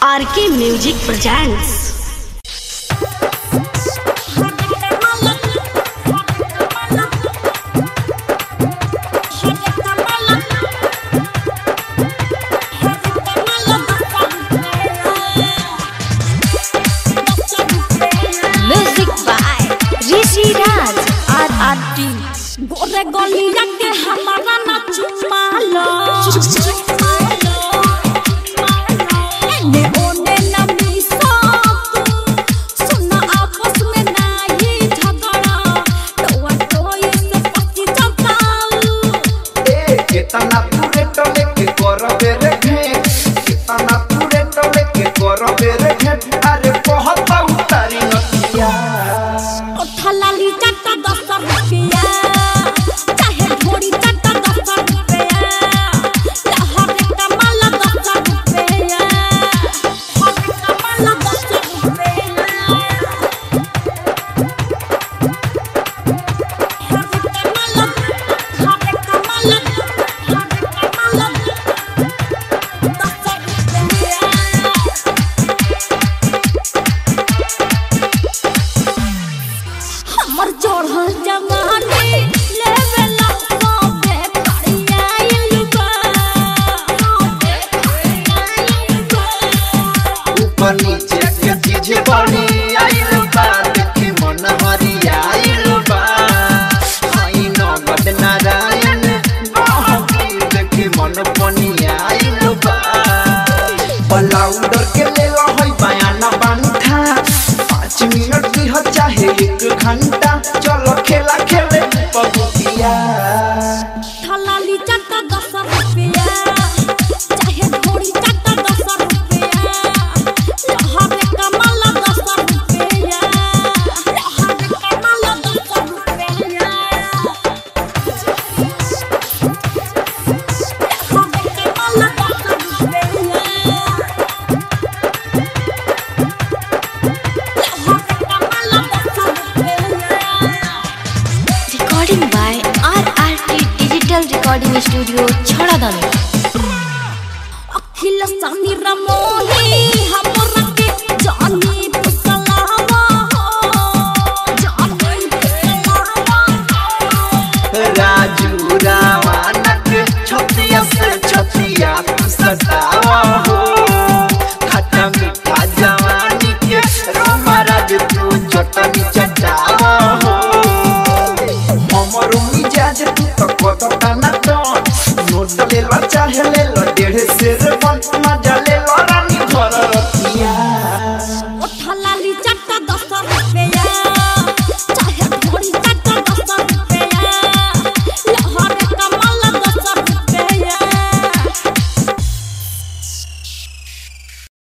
RK music presents. Music by Rishi Raj RRT. गोरे गलिया के हमारा ना चुमालो एने ओने ना मिसो सुना आपस में नहीं झगड़ा टोआ टोए से पति चकाऊ ए केतना पूरे टले के करबे रे घेट केतना पूरे टले के करबे रे घेट अरे बहुत उतारी नतिया ओ थलाली चटा 10 रुपया चाहे थोड़ी चटा 10 रुपया लहर कमल 10 रुपया हर कमल 10 रुपया हमर जोड़ल जवानी लेवेला सबे खड़िया इलबा ऊपर नीचे के चीज बड़ी आइल बा देखी मन हरिया आइल बा आई नगद नारायण बाहकी देखी मन पनिया आइल बा बलाउडर के ले लो होई बयाना बांधा 5 मिनट की हो चाहे 1 घंटा चलो खेला खेले पगुतिया थलाली चटा 10 रुपया चाहे थोड़ी चटा 10 रुपया लहर कमल 10 रुपया लहर कमल 10 रुपया recording by RRT digital recording studio छड़ादानो। अखिल समीर मोही हमरा के जानी पुसलावा जानी पुसलावा राजू रावणक छतिया से छतिया तू सतावा हो खट्टा मीठा जवानी के रोमाराज तू चटनी चटावा हो हमरो मिजाज तू तो कोता ना तो नोट ले लो चाहे ले लो 1.5 शेर बन मजा ले लो रानी घर रतिया ओ थलाली चटा 10